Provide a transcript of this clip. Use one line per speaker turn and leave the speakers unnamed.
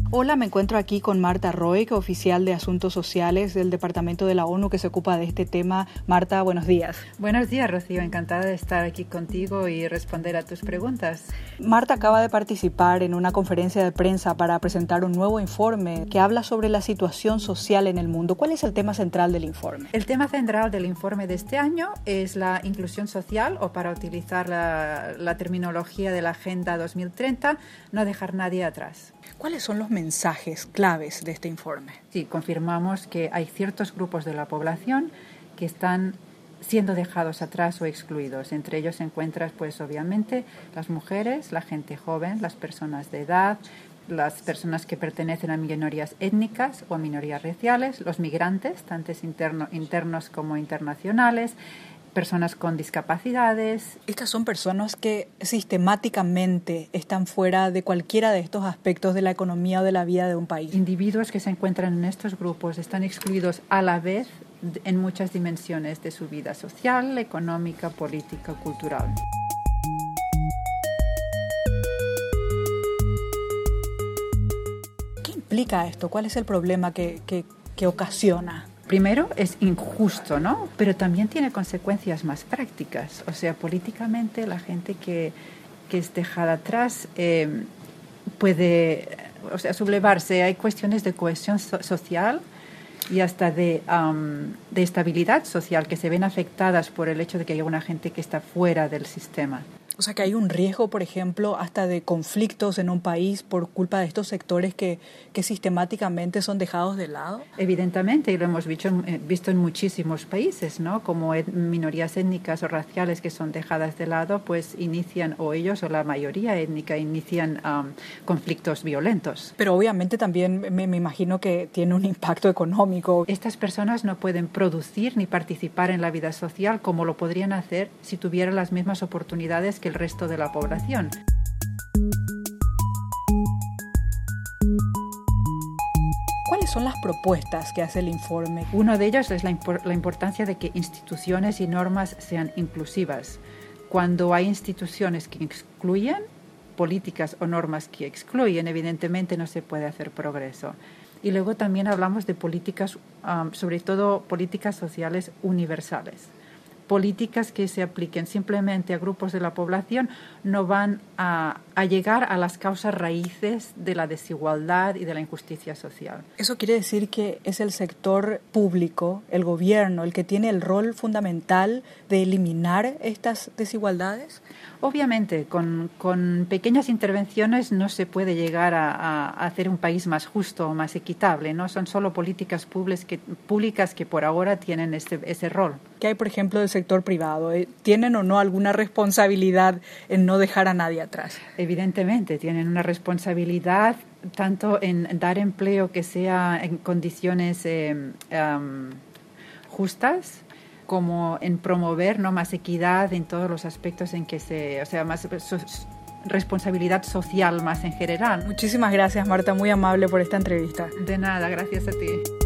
Hola, me encuentro aquí con Marta Roig, oficial de Asuntos Sociales del Departamento de la ONU que se ocupa de este tema. Marta, buenos días.
Buenos días, Rocío. Encantada de estar aquí contigo y responder a tus preguntas.
Marta acaba de participar en una conferencia de prensa para presentar un nuevo informe que habla sobre la situación social en el mundo. ¿Cuál es el tema central del informe?
El tema central del informe de este año es la inclusión social, o para utilizar la terminología de la Agenda 2030, no dejar nadie atrás.
¿Cuáles son los mensajes claves de este informe?
Sí, confirmamos que hay ciertos grupos de la población que están siendo dejados atrás o excluidos. Entre ellos se encuentran, pues, obviamente, las mujeres, la gente joven, las personas de edad, las personas que pertenecen a minorías étnicas o a minorías raciales, los migrantes, tanto internos como internacionales, personas con discapacidades.
Estas son personas que sistemáticamente están fuera de cualquiera de estos aspectos de la economía o de la vida de un país.
Individuos que se encuentran en estos grupos están excluidos a la vez en muchas dimensiones de su vida social, económica, política, cultural.
¿Qué implica esto? ¿Cuál es el problema que ocasiona?
Primero, es injusto, ¿no? Pero también tiene consecuencias más prácticas. O sea, políticamente la gente que es dejada atrás puede, sublevarse. Hay cuestiones de cohesión social y hasta de estabilidad social que se ven afectadas por el hecho de que haya una gente que está fuera del sistema.
O sea, que hay un riesgo, por ejemplo, hasta de conflictos en un país por culpa de estos sectores que sistemáticamente son dejados de lado.
Evidentemente, y lo hemos visto en muchísimos países, ¿no? Como minorías étnicas o raciales que son dejadas de lado, pues inician, o ellos o la mayoría étnica, inician conflictos violentos.
Pero obviamente también me imagino que tiene un impacto económico.
Estas personas no pueden producir ni participar en la vida social como lo podrían hacer si tuvieran las mismas oportunidades que el resto de la población.
¿Cuáles son las propuestas que hace el informe?
Uno de ellos es la importancia de que instituciones y normas sean inclusivas. Cuando hay instituciones que excluyen, políticas o normas que excluyen, evidentemente no se puede hacer progreso. Y luego también hablamos de políticas, sobre todo políticas sociales universales. Políticas que se apliquen simplemente a grupos de la población no van a llegar a las causas raíces de la desigualdad y de la injusticia social.
¿Eso quiere decir que es el sector público, el gobierno, el que tiene el rol fundamental de eliminar estas desigualdades?
Obviamente, con pequeñas intervenciones no se puede llegar a hacer un país más justo o más equitable, ¿no? Son solo políticas públicas que por ahora tienen ese rol.
¿Qué hay, por ejemplo, del sector privado? ¿Tienen o no alguna responsabilidad en no dejar a nadie atrás?
Evidentemente, tienen una responsabilidad tanto en dar empleo que sea en condiciones justas, como en promover, ¿no?, más equidad en todos los aspectos en que más responsabilidad social más en general.
Muchísimas gracias, Marta, muy amable por esta entrevista.
De nada, gracias a ti.